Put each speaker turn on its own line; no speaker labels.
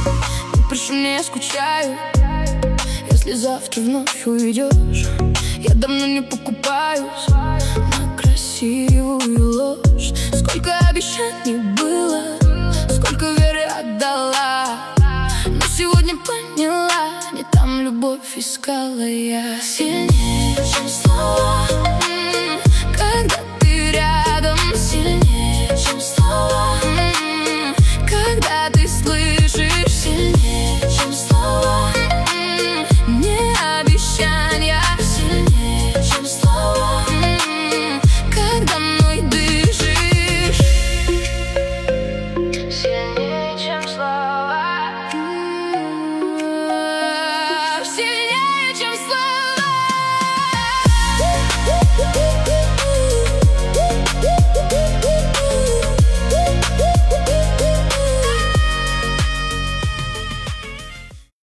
Не прошу, мне я скучаю. Если завтра вновь уйдешь, я давно не покупаюсь на красивую ложь. Сколько обещаний было, сколько веры отдала, но сегодня поняла, не там любовь искала я.